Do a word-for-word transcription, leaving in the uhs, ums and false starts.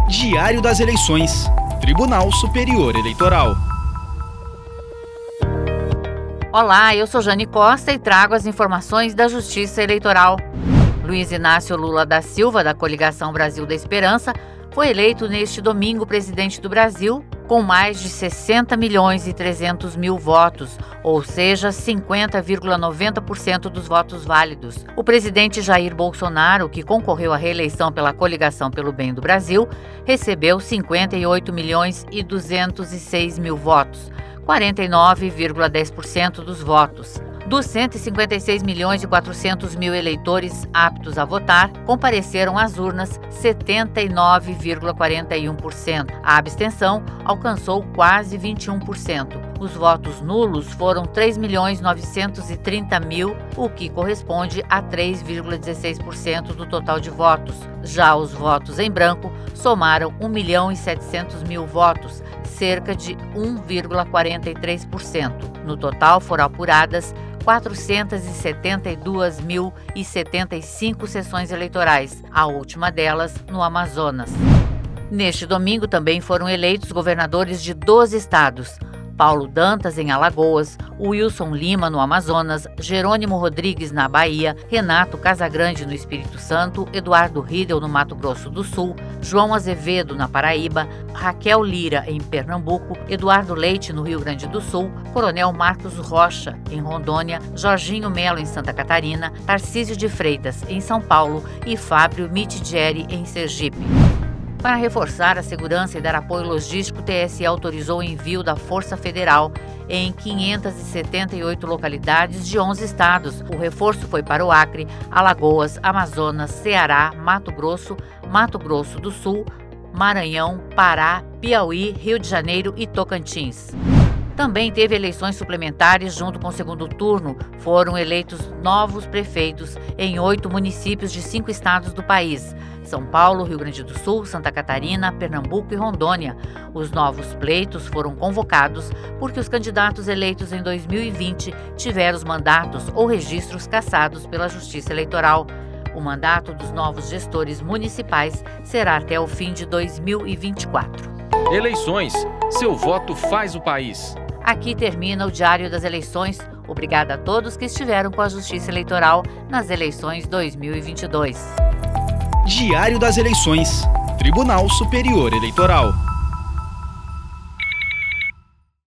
Diário das Eleições, Tribunal Superior Eleitoral. Olá, eu sou Jane Costa e trago as informações da Justiça Eleitoral. Luiz Inácio Lula da Silva, da Coligação Brasil da Esperança, foi eleito neste domingo presidente do Brasil com mais de sessenta milhões e trezentos mil votos, ou seja, cinquenta vírgula noventa por cento dos votos válidos. O presidente Jair Bolsonaro, que concorreu à reeleição pela Coligação pelo Bem do Brasil, recebeu cinquenta e oito milhões e duzentos e seis mil votos, quarenta e nove vírgula dez por cento dos votos. Dos cento e cinquenta e seis milhões e quatrocentos mil eleitores aptos a votar, compareceram às urnas setenta e nove vírgula quarenta e um por cento. A abstenção alcançou quase vinte e um por cento. Os votos nulos foram três milhões novecentos e trinta mil, o que corresponde a três vírgula dezesseis por cento do total de votos. Já os votos em branco somaram um milhão e setecentos mil votos, cerca de um vírgula quarenta e três por cento. No total foram apuradas quatrocentas e setenta e duas mil e setenta e cinco sessões eleitorais, a última delas no Amazonas. Neste domingo também foram eleitos governadores de doze estados: Paulo Dantas, em Alagoas, Wilson Lima, no Amazonas, Jerônimo Rodrigues, na Bahia, Renato Casagrande, no Espírito Santo, Eduardo Riedel, no Mato Grosso do Sul, João Azevedo, na Paraíba, Raquel Lira, em Pernambuco, Eduardo Leite, no Rio Grande do Sul, Coronel Marcos Rocha, em Rondônia, Jorginho Melo, em Santa Catarina, Tarcísio de Freitas, em São Paulo e Fábio Mitidieri, em Sergipe. Para reforçar a segurança e dar apoio logístico, o T S E autorizou o envio da Força Federal em quinhentas e setenta e oito localidades de onze estados. O reforço foi para o Acre, Alagoas, Amazonas, Ceará, Mato Grosso, Mato Grosso do Sul, Maranhão, Pará, Piauí, Rio de Janeiro e Tocantins. Também teve eleições suplementares junto com o segundo turno. Foram eleitos novos prefeitos em oito municípios de cinco estados do país: São Paulo, Rio Grande do Sul, Santa Catarina, Pernambuco e Rondônia. Os novos pleitos foram convocados porque os candidatos eleitos em dois mil e vinte tiveram os mandatos ou registros cassados pela Justiça Eleitoral. O mandato dos novos gestores municipais será até o fim de dois mil e vinte e quatro. Eleições. Seu voto faz o país. Aqui termina o Diário das Eleições. Obrigada a todos que estiveram com a Justiça Eleitoral nas eleições dois mil e vinte e dois. Diário das Eleições, Tribunal Superior Eleitoral.